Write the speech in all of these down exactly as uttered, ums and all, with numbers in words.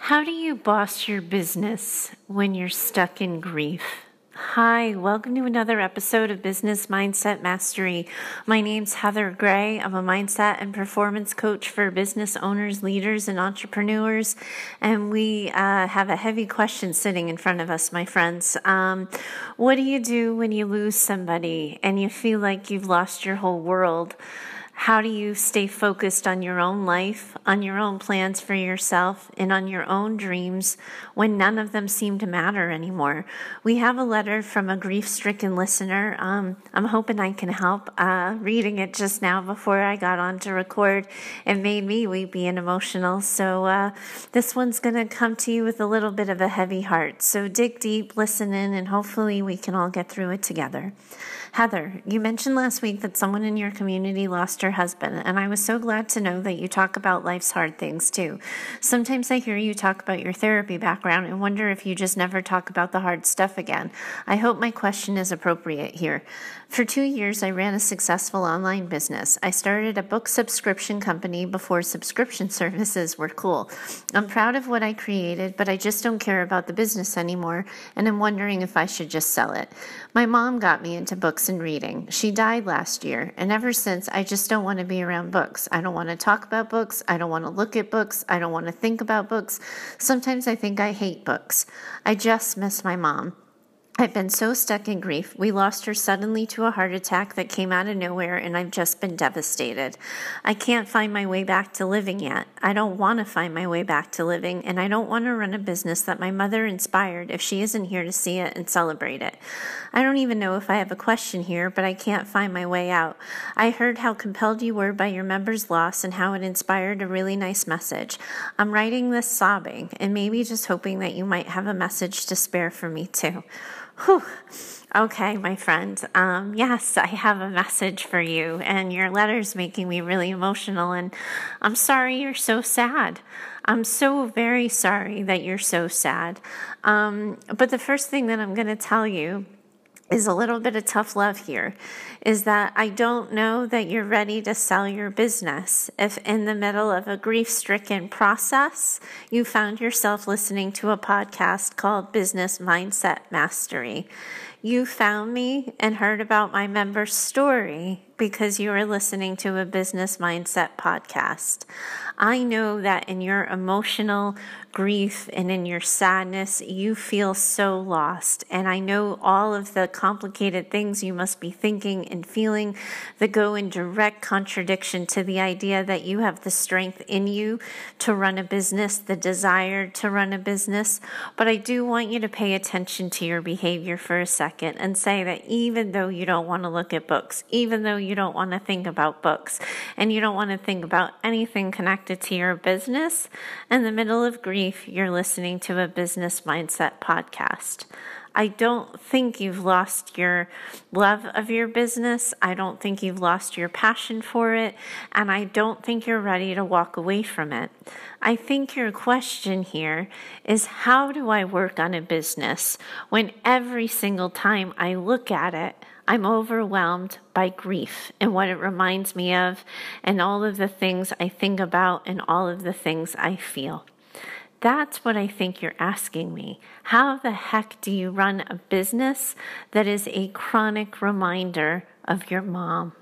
How do you boss your business when you're stuck in grief? Hi, welcome to another episode of Business Mindset Mastery. My name's Heather Gray. I'm a mindset and performance coach for business owners, leaders, and entrepreneurs. And we uh, have a heavy question sitting in front of us, my friends. Um, what do you do when you lose somebody and you feel like you've lost your whole world? How do you stay focused on your own life, on your own plans for yourself, and on your own dreams when none of them seem to matter anymore? We have a letter from a grief-stricken listener. Um, I'm hoping I can help. Uh, reading it just now before I got on to record, it made me weepy and emotional. So uh, this one's going to come to you with a little bit of a heavy heart. So dig deep, listen in, and hopefully we can all get through it together. Heather, you mentioned last week that someone in your community lost her husband, and I was so glad to know that you talk about life's hard things too. Sometimes I hear you talk about your therapy background and wonder if you just never talk about the hard stuff again. I hope my question is appropriate here. For two years, I ran a successful online business. I started a book subscription company before subscription services were cool. I'm proud of what I created, but I just don't care about the business anymore, and I'm wondering if I should just sell it. My mom got me into books and reading. She died last year, and ever since, I just don't want to be around books. I don't want to talk about books. I don't want to look at books. I don't want to think about books. Sometimes I think I hate books. I just miss my mom. I've been so stuck in grief. We lost her suddenly to a heart attack that came out of nowhere, and I've just been devastated. I can't find my way back to living yet. I don't want to find my way back to living, and I don't want to run a business that my mother inspired if she isn't here to see it and celebrate it. I don't even know if I have a question here, but I can't find my way out. I heard how compelled you were by your member's loss and how it inspired a really nice message. I'm writing this sobbing, and maybe just hoping that you might have a message to spare for me too. Whew. Okay, my friend. Um, yes, I have a message for you, and your letter's making me really emotional, and I'm sorry you're so sad. I'm so very sorry that you're so sad. Um, but the first thing that I'm going to tell you is a little bit of tough love here, is that I don't know that you're ready to sell your business if in the middle of a grief-stricken process, you found yourself listening to a podcast called Business Mindset Mastery. You found me and heard about my member's story because you were listening to a Business Mindset podcast. I know that in your emotional grief and in your sadness, you feel so lost. And I know all of the complicated things you must be thinking and feeling that go in direct contradiction to the idea that you have the strength in you to run a business, the desire to run a business. But I do want you to pay attention to your behavior for a second and say that even though you don't want to look at books, even though you don't want to think about books, and you don't want to think about anything connected to your business, in the middle of grief, you're listening to a Business Mindset podcast. I don't think you've lost your love of your business. I don't think you've lost your passion for it. And I don't think you're ready to walk away from it. I think your question here is, how do I work on a business when every single time I look at it, I'm overwhelmed by grief and what it reminds me of and all of the things I think about and all of the things I feel? That's what I think you're asking me. How the heck do you run a business that is a chronic reminder of your mom?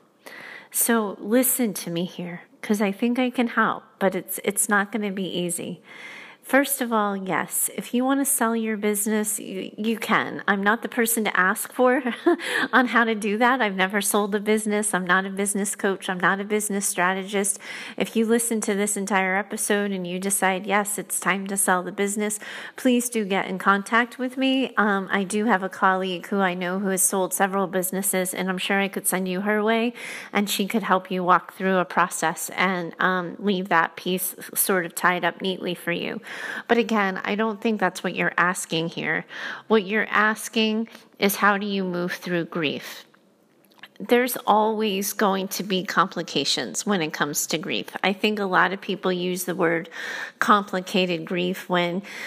So listen to me here, because I think I can help, but it's it's not going to be easy. First of all, yes, if you want to sell your business, you, you can. I'm not the person to ask for on how to do that. I've never sold a business. I'm not a business coach. I'm not a business strategist. If you listen to this entire episode and you decide, yes, it's time to sell the business, please do get in contact with me. Um, I do have a colleague who I know who has sold several businesses, and I'm sure I could send you her way, and she could help you walk through a process and um, leave that piece sort of tied up neatly for you. But again, I don't think that's what you're asking here. What you're asking is, how do you move through grief? There's always going to be complications when it comes to grief. I think a lot of people use the word complicated grief when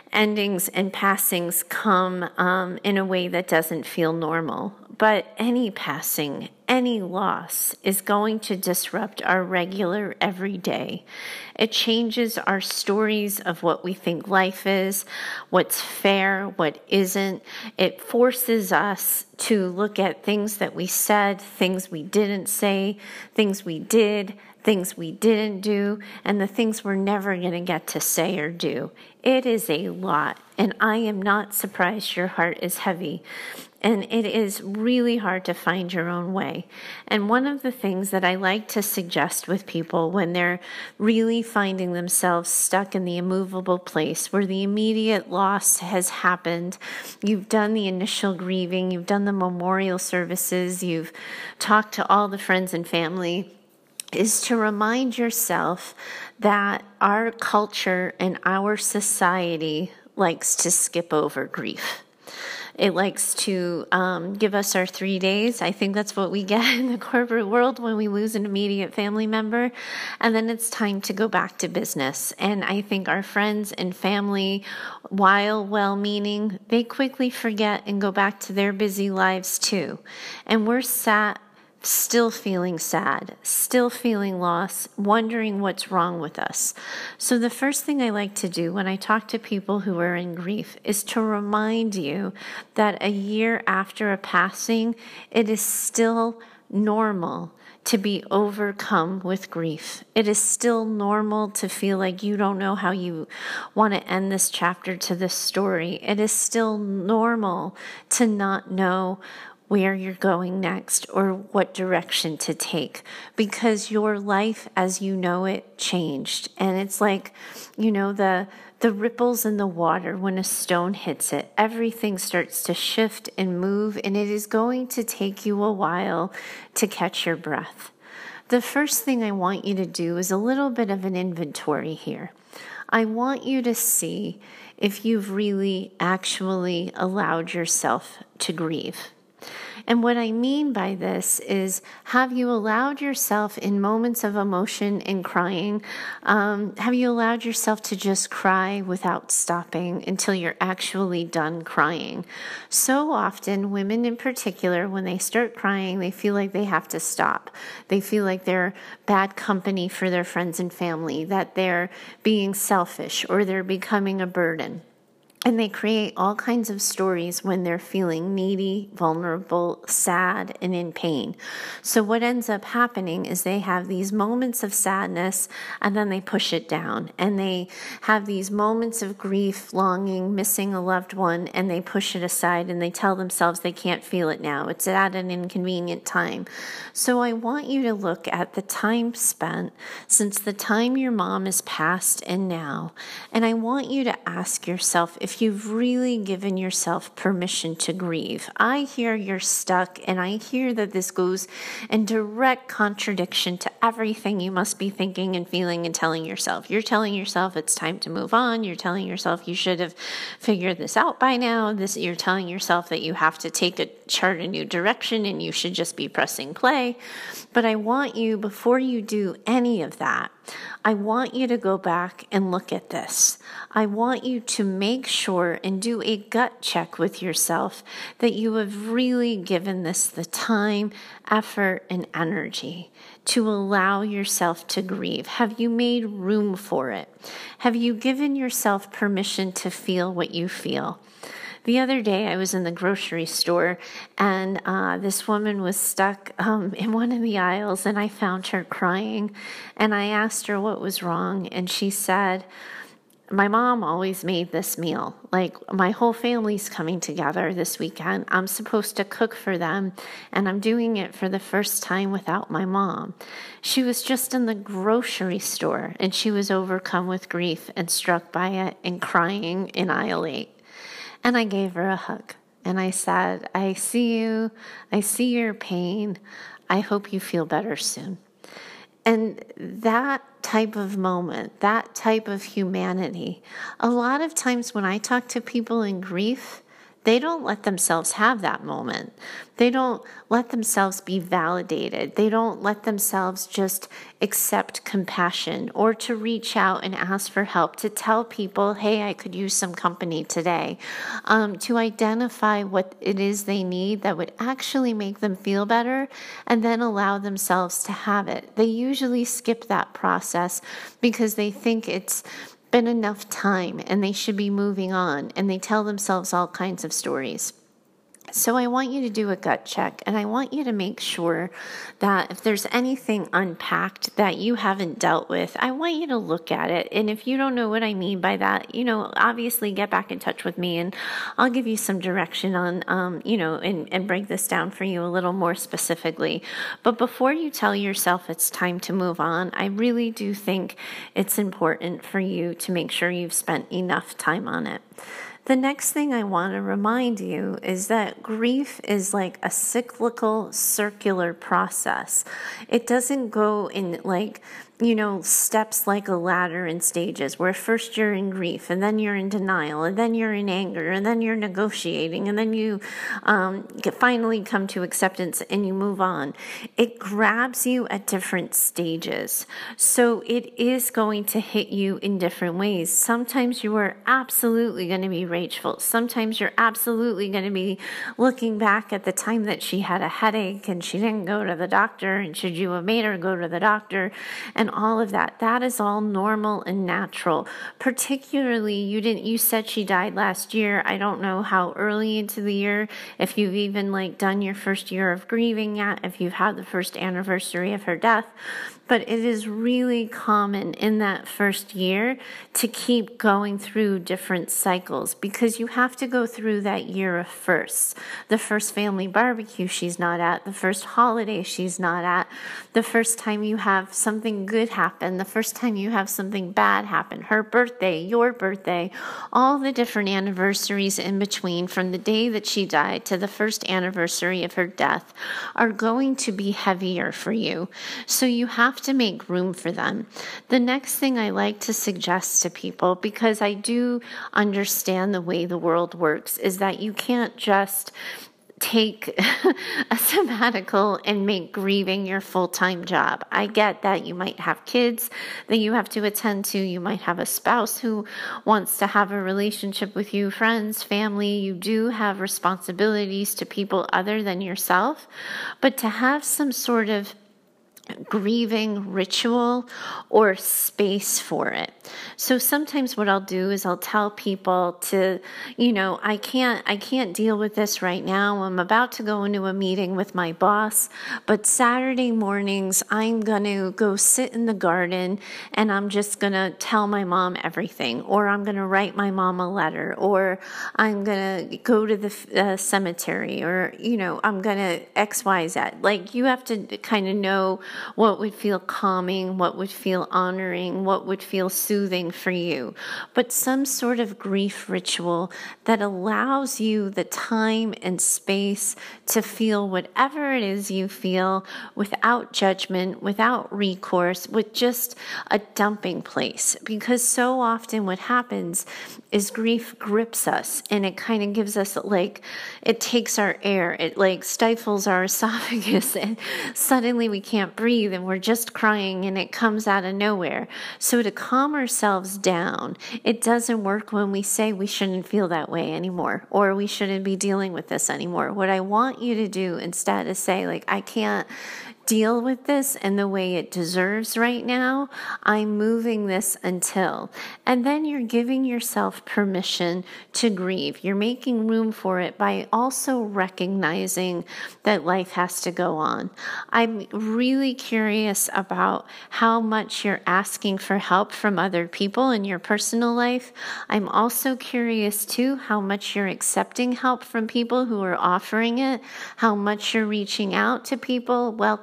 endings and passings come um, in a way that doesn't feel normal. But any passing, any loss is going to disrupt our regular everyday. It changes our stories of what we think life is, what's fair, what isn't. It forces us to look at things that we said, things we didn't say, things we did, things we didn't do, and the things we're never going to get to say or do. It is a lot, and I am not surprised your heart is heavy. And it is really hard to find your own way. And one of the things that I like to suggest with people when they're really finding themselves stuck in the immovable place where the immediate loss has happened, you've done the initial grieving, you've done the memorial services, you've talked to all the friends and family, is to remind yourself that our culture and our society likes to skip over grief. It likes to um, give us our three days. I think that's what we get in the corporate world when we lose an immediate family member. And then it's time to go back to business. And I think our friends and family, while well-meaning, they quickly forget and go back to their busy lives too. And we're sat still feeling sad, still feeling lost, wondering what's wrong with us. So the first thing I like to do when I talk to people who are in grief is to remind you that a year after a passing, it is still normal to be overcome with grief. It is still normal to feel like you don't know how you want to end this chapter to this story. It is still normal to not know where you're going next or what direction to take, because your life as you know it changed. And it's like, you know, the the ripples in the water when a stone hits it. Everything starts to shift and move, and it is going to take you a while to catch your breath. The first thing I want you to do is a little bit of an inventory here. I want you to see if you've really actually allowed yourself to grieve. And what I mean by this is, have you allowed yourself in moments of emotion and crying, um, have you allowed yourself to just cry without stopping until you're actually done crying? So often, women in particular, when they start crying, they feel like they have to stop. They feel like they're bad company for their friends and family, that they're being selfish or they're becoming a burden. And they create all kinds of stories when they're feeling needy, vulnerable, sad, and in pain. So what ends up happening is they have these moments of sadness and then they push it down. And they have these moments of grief, longing, missing a loved one, and they push it aside and they tell themselves they can't feel it now. It's at an inconvenient time. So I want you to look at the time spent since the time your mom is passed and now. And I want you to ask yourself if If you've really given yourself permission to grieve. I hear you're stuck, and I hear that this goes in direct contradiction to everything you must be thinking and feeling and telling yourself. You're telling yourself it's time to move on. You're telling yourself you should have figured this out by now. This, you're telling yourself that you have to take a chart a new direction and you should just be pressing play. But I want you, before you do any of that, I want you to go back and look at this. I want you to make sure and do a gut check with yourself that you have really given this the time, effort, and energy to allow yourself to grieve. Have you made room for it? Have you given yourself permission to feel what you feel? The other day, I was in the grocery store, and uh, this woman was stuck um, in one of the aisles, and I found her crying, and I asked her what was wrong, and she said, my mom always made this meal. Like, my whole family's coming together this weekend. I'm supposed to cook for them, and I'm doing it for the first time without my mom. She was just in the grocery store, and she was overcome with grief and struck by it and crying in aisle eight. And I gave her a hug, and I said, I see you, I see your pain, I hope you feel better soon. And that type of moment, that type of humanity, a lot of times when I talk to people in grief, they don't let themselves have that moment. They don't let themselves be validated. They don't let themselves just accept compassion or to reach out and ask for help, to tell people, hey, I could use some company today, um, to identify what it is they need that would actually make them feel better and then allow themselves to have it. They usually skip that process because they think it's been enough time and they should be moving on, and they tell themselves all kinds of stories. So I want you to do a gut check, and I want you to make sure that if there's anything unpacked that you haven't dealt with, I want you to look at it. And if you don't know what I mean by that, you know, obviously get back in touch with me and I'll give you some direction on, um, you know, and, and break this down for you a little more specifically. But before you tell yourself it's time to move on, I really do think it's important for you to make sure you've spent enough time on it. The next thing I want to remind you is that grief is like a cyclical, circular process. It doesn't go in like, you know, steps like a ladder in stages where first you're in grief and then you're in denial and then you're in anger and then you're negotiating and then you um, get, finally come to acceptance and you move on. It grabs you at different stages. So it is going to hit you in different ways. Sometimes you are absolutely going to be rageful. Sometimes you're absolutely going to be looking back at the time that she had a headache and she didn't go to the doctor, and should you have made her go to the doctor, and all of that. That is all normal and natural. Particularly, you didn't, you said she died last year. I don't know how early into the year, if you've even like done your first year of grieving yet, if you've had the first anniversary of her death. But it is really common in that first year to keep going through different cycles because you have to go through that year of firsts. The first family barbecue she's not at, the first holiday she's not at, the first time you have something good happen, the first time you have something bad happen, her birthday, your birthday, all the different anniversaries in between from the day that she died to the first anniversary of her death are going to be heavier for you. So you have to make room for them. The next thing I like to suggest to people, because I do understand the way the world works, is that you can't just take a sabbatical and make grieving your full-time job. I get that you might have kids that you have to attend to. You might have a spouse who wants to have a relationship with you, friends, family. You do have responsibilities to people other than yourself. But to have some sort of grieving ritual or space for it. So sometimes what I'll do is I'll tell people to, you know, I can't, I can't deal with this right now. I'm about to go into a meeting with my boss, but Saturday mornings I'm going to go sit in the garden and I'm just going to tell my mom everything, or I'm going to write my mom a letter, or I'm going to go to the uh, cemetery, or, you know, I'm going to X, Y, Z. Like, you have to kind of know what would feel calming, what would feel honoring, what would feel soothing for you. But some sort of grief ritual that allows you the time and space to feel whatever it is you feel without judgment, without recourse, with just a dumping place. Because so often what happens is grief grips us and it kind of gives us like, it takes our air, it like stifles our esophagus, and suddenly we can't breathe and we're just crying and it comes out of nowhere. So to calm ourselves down, it doesn't work when we say we shouldn't feel that way anymore, or we shouldn't be dealing with this anymore. What I want you to do instead is say, like, I can't deal with this in the way it deserves right now. I'm moving this until. And then you're giving yourself permission to grieve. You're making room for it by also recognizing that life has to go on. I'm really curious about how much you're asking for help from other people in your personal life. I'm also curious too how much you're accepting help from people who are offering it, how much you're reaching out to people, welcoming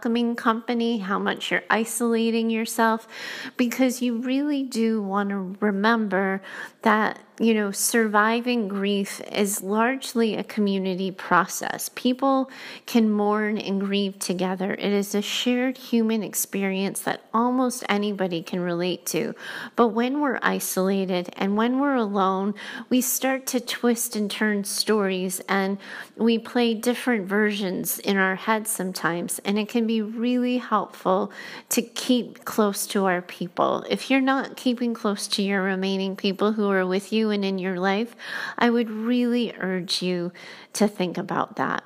welcoming company, how much you're isolating yourself, because you really do want to remember that, you know, surviving grief is largely a community process. People can mourn and grieve together. It is a shared human experience that almost anybody can relate to. But when we're isolated and when we're alone, we start to twist and turn stories, and we play different versions in our heads sometimes. And it can be really helpful to keep close to our people. If you're not keeping close to your remaining people who are with you and in your life, I would really urge you to think about that.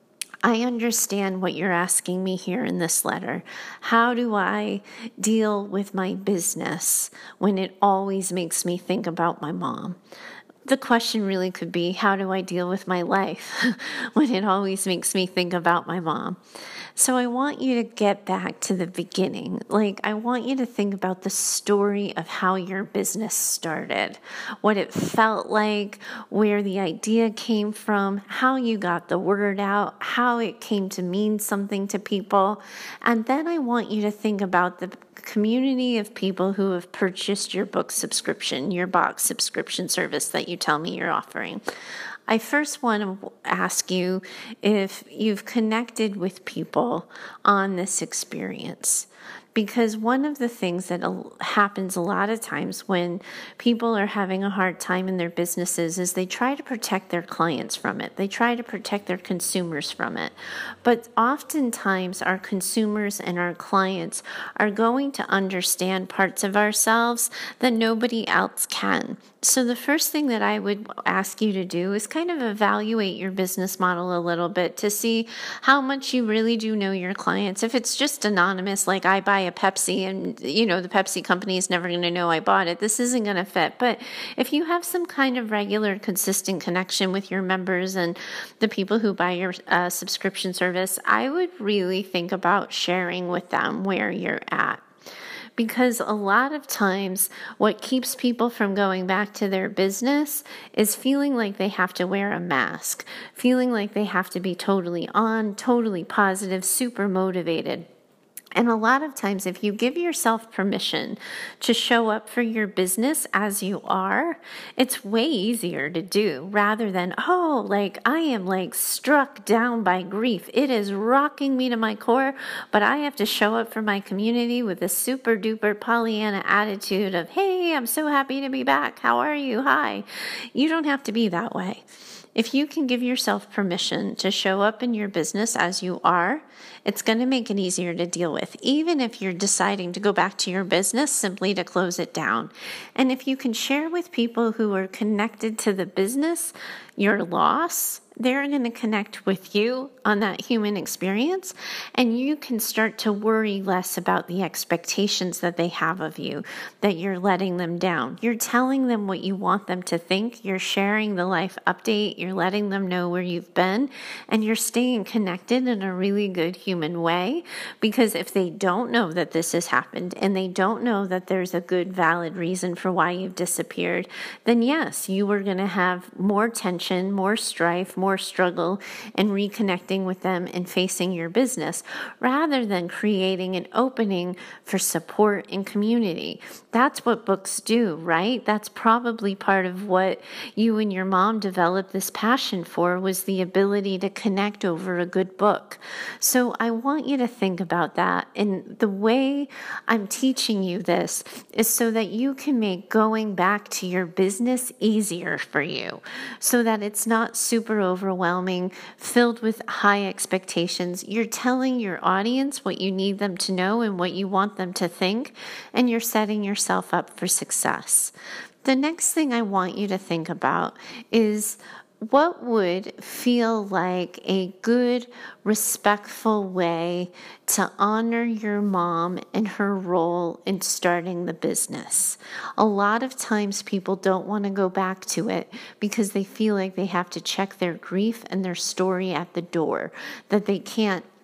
I understand what you're asking me here in this letter. How do I deal with my business when it always makes me think about my mom? The question really could be, how do I deal with my life when it always makes me think about my mom? So I want you to get back to the beginning. Like, I want you to think about the story of how your business started, what it felt like, where the idea came from, how you got the word out, how it came to mean something to people. And then I want you to think about the community of people who have purchased your book subscription, your box subscription service that you tell me you're offering. I first want to ask you if you've connected with people on this experience. Because one of the things that happens a lot of times when people are having a hard time in their businesses is they try to protect their clients from it. They try to protect their consumers from it. But oftentimes our consumers and our clients are going to understand parts of ourselves that nobody else can. So the first thing that I would ask you to do is kind of evaluate your business model a little bit to see how much you really do know your clients. If it's just anonymous, like I buy a Pepsi and, you know, the Pepsi company is never going to know I bought it, this isn't going to fit. But if you have some kind of regular, consistent connection with your members and the people who buy your uh, subscription service, I would really think about sharing with them where you're at. Because a lot of times what keeps people from going back to their business is feeling like they have to wear a mask, feeling like they have to be totally on, totally positive, super motivated. And a lot of times, if you give yourself permission to show up for your business as you are, it's way easier to do rather than, oh, like I am like struck down by grief. It is rocking me to my core, but I have to show up for my community with a super duper Pollyanna attitude of, hey, I'm so happy to be back. How are you? Hi. You don't have to be that way. If you can give yourself permission to show up in your business as you are, it's going to make it easier to deal with, even if you're deciding to go back to your business simply to close it down. And if you can share with people who are connected to the business your loss, they're going to connect with you on that human experience, and you can start to worry less about the expectations that they have of you, that you're letting them down. You're telling them what you want them to think. You're sharing the life update. You're letting them know where you've been, and you're staying connected in a really good human way, because if they don't know that this has happened and they don't know that there's a good, valid reason for why you've disappeared, then yes, you are going to have more tension, more strife, more struggle in reconnecting with them and facing your business, rather than creating an opening for support and community. That's what books do, right? That's probably part of what you and your mom developed this passion for, was the ability to connect over a good book. So I want you to think about that. And the way I'm teaching you this is so that you can make going back to your business easier for you, so that it's not super overwhelming, filled with high expectations. You're telling your audience what you need them to know and what you want them to think, and you're setting yourself up for success. The next thing I want you to think about is, what would feel like a good, respectful way to honor your mom and her role in starting the business? A lot of times people don't want to go back to it because they feel like they have to check their grief and their story at the door, that they can't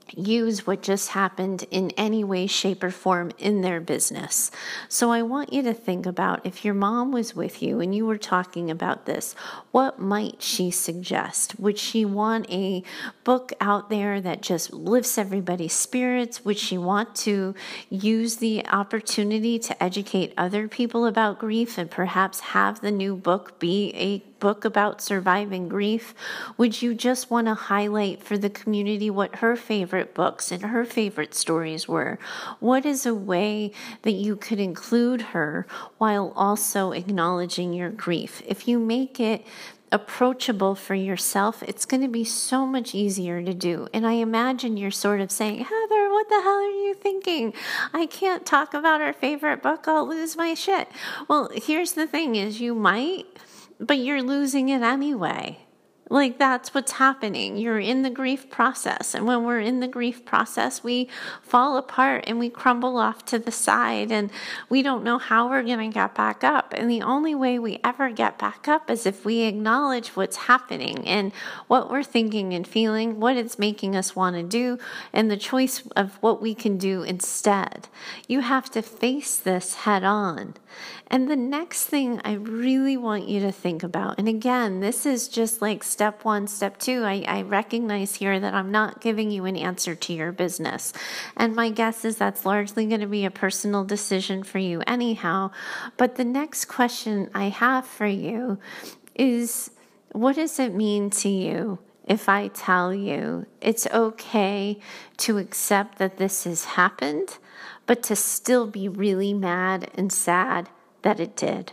use what just happened in any way, shape, or form in their business. So I want you to think about, if your mom was with you and you were talking about this, what might she suggest? Would she want a book out there that just lifts everybody's spirits? Would she want to use the opportunity to educate other people about grief and perhaps have the new book be a book about surviving grief? Would you just want to highlight for the community what her favorite books and her favorite stories were? What is a way that you could include her while also acknowledging your grief? If you make it approachable for yourself, it's going to be so much easier to do. And I imagine you're sort of saying, Heather, what the hell are you thinking? I can't talk about our favorite book. I'll lose my shit. Well, here's the thing is you might, but you're losing it anyway. Like, that's what's happening. You're in the grief process. And when we're in the grief process, we fall apart and we crumble off to the side and we don't know how we're going to get back up. And the only way we ever get back up is if we acknowledge what's happening and what we're thinking and feeling, what it's making us want to do, and the choice of what we can do instead. You have to face this head on. And the next thing I really want you to think about, and again, this is just like step one, step two. I, I recognize here that I'm not giving you an answer to your business. And my guess is that's largely going to be a personal decision for you anyhow. But the next question I have for you is, what does it mean to you if I tell you it's okay to accept that this has happened, but to still be really mad and sad that it did?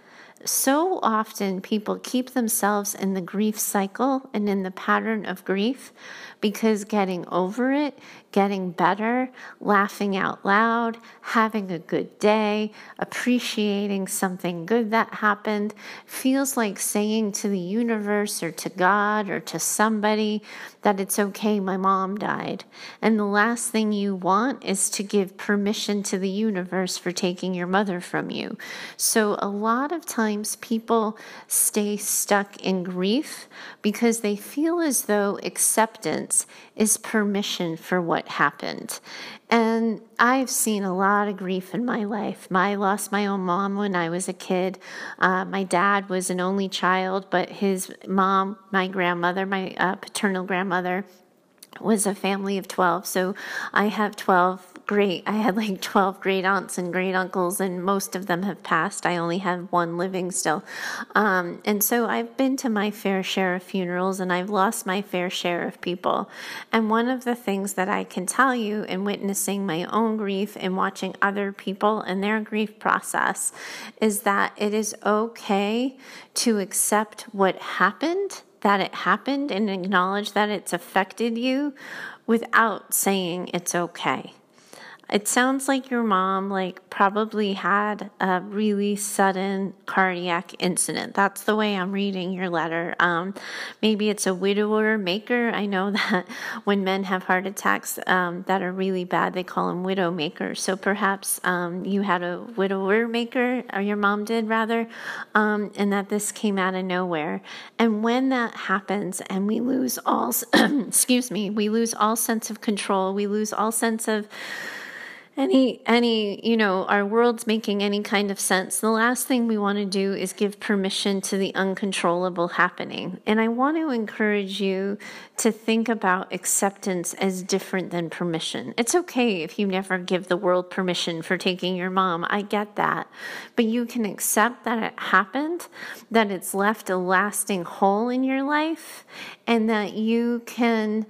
So often people keep themselves in the grief cycle and in the pattern of grief because getting over it, getting better, laughing out loud, having a good day, appreciating something good that happened feels like saying to the universe or to God or to somebody that it's okay, my mom died. And the last thing you want is to give permission to the universe for taking your mother from you. So a lot of times people stay stuck in grief because they feel as though acceptance is permission for what happened. And I've seen a lot of grief in my life. I lost my own mom when I was a kid. Uh, my dad was an only child, but his mom, my grandmother, my uh, paternal grandmother, was a family of twelve. So I have twelve great, I had like twelve great aunts and great uncles, and most of them have passed. I only have one living still. Um, and so I've been to my fair share of funerals, and I've lost my fair share of people. And one of the things that I can tell you in witnessing my own grief and watching other people and their grief process is that it is okay to accept what happened, that it happened, and acknowledge that it's affected you without saying it's okay. It sounds like your mom like probably had a really sudden cardiac incident. That's the way I'm reading your letter. Um, maybe it's a widower maker. I know that when men have heart attacks um, that are really bad, they call them widow makers. So perhaps um, you had a widower maker, or your mom did rather, um, and that this came out of nowhere. And when that happens and we lose all, excuse me, we lose all sense of control, we lose all sense of Any, any, you know, our world's making any kind of sense. The last thing we want to do is give permission to the uncontrollable happening. And I want to encourage you to think about acceptance as different than permission. It's okay if you never give the world permission for taking your mom. I get that. But you can accept that it happened, that it's left a lasting hole in your life, and that you can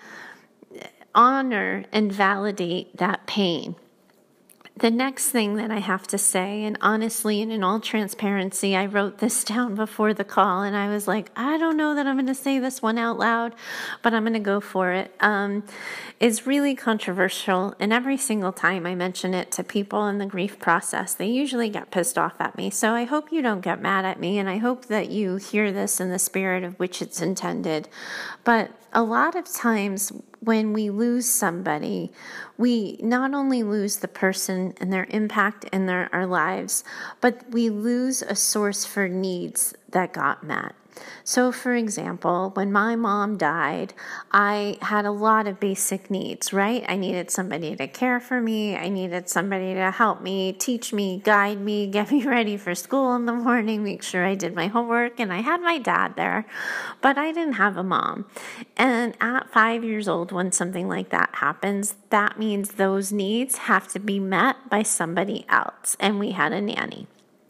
honor and validate that pain. The next thing that I have to say, and honestly and in all transparency, I wrote this down before the call, and I was like, I don't know that I'm going to say this one out loud, but I'm going to go for it. Um, it's really controversial, and every single time I mention it to people in the grief process, they usually get pissed off at me. So I hope you don't get mad at me, and I hope that you hear this in the spirit of which it's intended. But a lot of times when we lose somebody, we not only lose the person and their impact in their, our lives, but we lose a source for needs that got met. So, for example, when my mom died, I had a lot of basic needs, right? I needed somebody to care for me. I needed somebody to help me, teach me, guide me, get me ready for school in the morning, make sure I did my homework. And I had my dad there, but I didn't have a mom. And at five years old, when something like that happens, that means those needs have to be met by somebody else. And we had a nanny.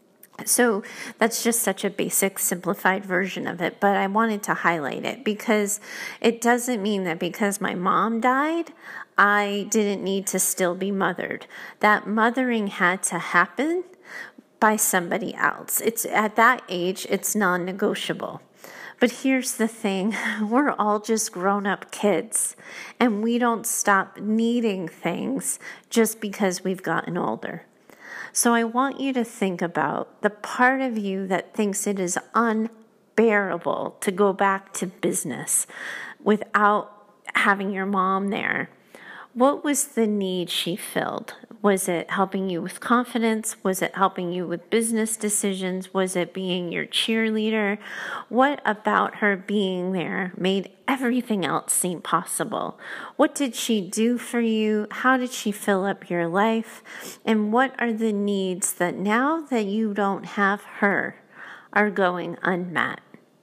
So that's just such a basic, simplified version of it, but I wanted to highlight it because it doesn't mean that because my mom died, I didn't need to still be mothered. That mothering had to happen by somebody else. It's at that age, it's non-negotiable. But here's the thing, we're all just grown-up kids, and we don't stop needing things just because we've gotten older. So I want you to think about the part of you that thinks it is unbearable to go back to business without having your mom there. What was the need she filled? Was it helping you with confidence? Was it helping you with business decisions? Was it being your cheerleader? What about her being there made everything else seem possible? What did she do for you? How did she fill up your life? And what are the needs that now that you don't have her are going unmet?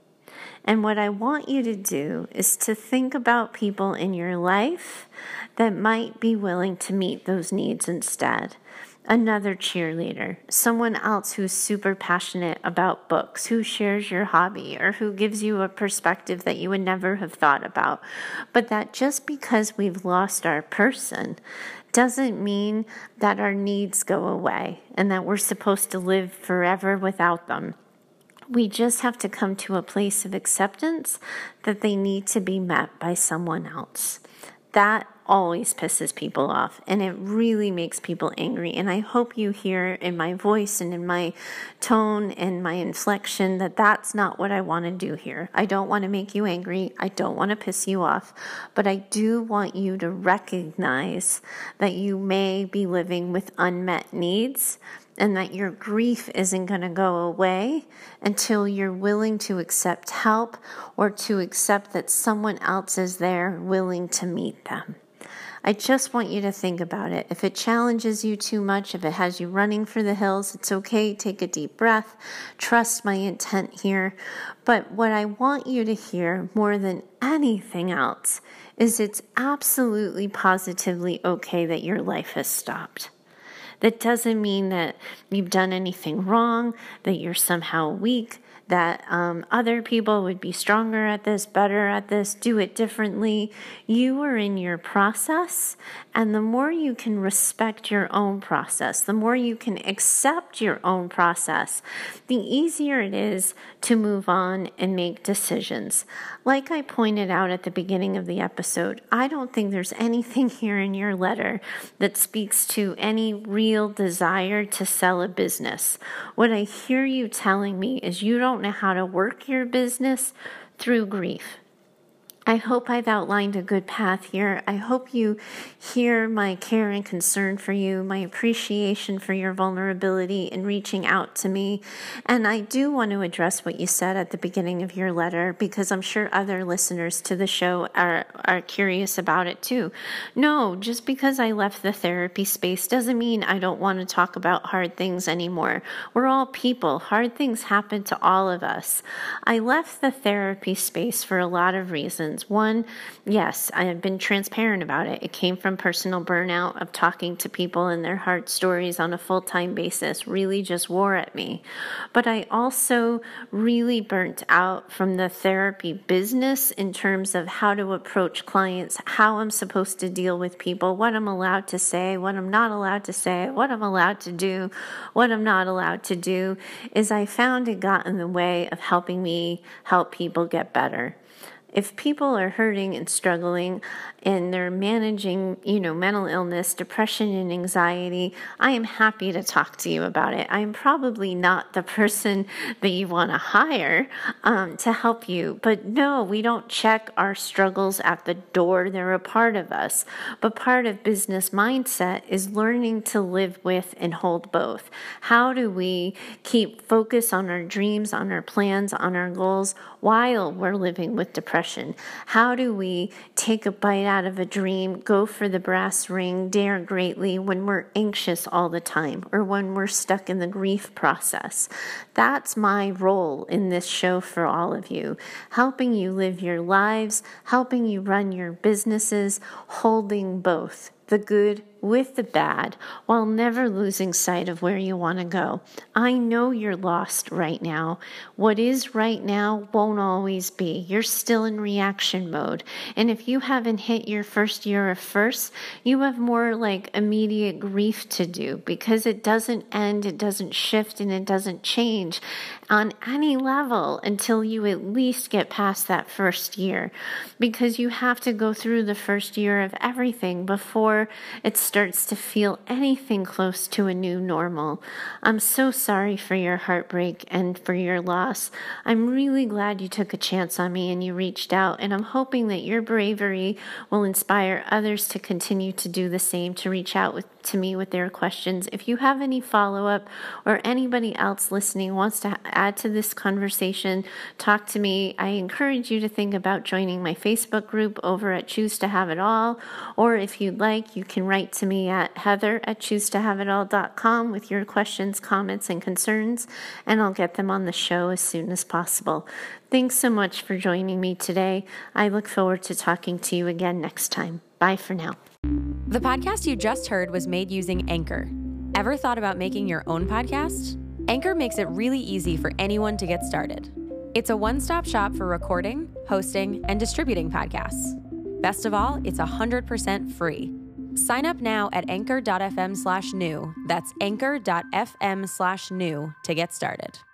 And what I want you to do is to think about people in your life that might be willing to meet those needs instead. Another cheerleader, someone else who's super passionate about books, who shares your hobby, or who gives you a perspective that you would never have thought about. But that just because we've lost our person doesn't mean that our needs go away and that we're supposed to live forever without them. We just have to come to a place of acceptance that they need to be met by someone else. That always pisses people off, and it really makes people angry. And I hope you hear in my voice and in my tone and my inflection that that's not what I want to do here. I don't want to make you angry. I don't want to piss you off. But I do want you to recognize that you may be living with unmet needs and that your grief isn't going to go away until you're willing to accept help or to accept that someone else is there willing to meet them. I just want you to think about it. If it challenges you too much, if it has you running for the hills, it's okay. Take a deep breath. Trust my intent here. But what I want you to hear more than anything else is it's absolutely positively okay that your life has stopped. That doesn't mean that you've done anything wrong, that you're somehow weak, that um, other people would be stronger at this, better at this, do it differently. You are in your process, and the more you can respect your own process, the more you can accept your own process, the easier it is to move on and make decisions. Like I pointed out at the beginning of the episode, I don't think there's anything here in your letter that speaks to any real desire to sell a business. What I hear you telling me is you don't know how to work your business through grief. I hope I've outlined a good path here. I hope you hear my care and concern for you, my appreciation for your vulnerability in reaching out to me. And I do want to address what you said at the beginning of your letter, because I'm sure other listeners to the show are, are curious about it too. No, just because I left the therapy space doesn't mean I don't want to talk about hard things anymore. We're all people. Hard things happen to all of us. I left the therapy space for a lot of reasons. One, yes, I have been transparent about it. It came from personal burnout of talking to people and their hard stories on a full-time basis, really just wore at me. But I also really burnt out from the therapy business in terms of how to approach clients, how I'm supposed to deal with people, what I'm allowed to say, what I'm not allowed to say, what I'm allowed to do, what I'm not allowed to do, is I found it got in the way of helping me help people get better. If people are hurting and struggling and they're managing, you know, mental illness, depression, and anxiety, I am happy to talk to you about it. I'm probably not the person that you want to hire um, to help you. But no, we don't check our struggles at the door. They're a part of us. But part of business mindset is learning to live with and hold both. How do we keep focus on our dreams, on our plans, on our goals while we're living with depression? How do we take a bite out of a dream, go for the brass ring, dare greatly when we're anxious all the time or when we're stuck in the grief process? That's my role in this show for all of you, helping you live your lives, helping you run your businesses, holding both the good with the bad, while never losing sight of where you want to go. I know you're lost right now. What is right now won't always be. You're still in reaction mode. And if you haven't hit your first year of first, you have more like immediate grief to do because it doesn't end, it doesn't shift, and it doesn't change on any level until you at least get past that first year, because you have to go through the first year of everything before it starts to feel anything close to a new normal. I'm so sorry for your heartbreak and for your loss. I'm really glad you took a chance on me and you reached out, and I'm hoping that your bravery will inspire others to continue to do the same, to reach out with, to me with their questions. If you have any follow-up or anybody else listening wants to add to this conversation, talk to me. I encourage you to think about joining my Facebook group over at Choose to Have It All, or if you'd like, you can write to me at heather at choose to have it all dot com with your questions, comments, and concerns, and I'll get them on the show as soon as possible. Thanks so much for joining me today. I look forward to talking to you again next time. Bye for now. The podcast you just heard was made using Anchor. Ever thought about making your own podcast? Anchor makes it really easy for anyone to get started. It's a one-stop shop for recording, hosting, and distributing podcasts. Best of all, it's one hundred percent free. Sign up now at anchor dot f m slash new. That's anchor dot f m slash new to get started.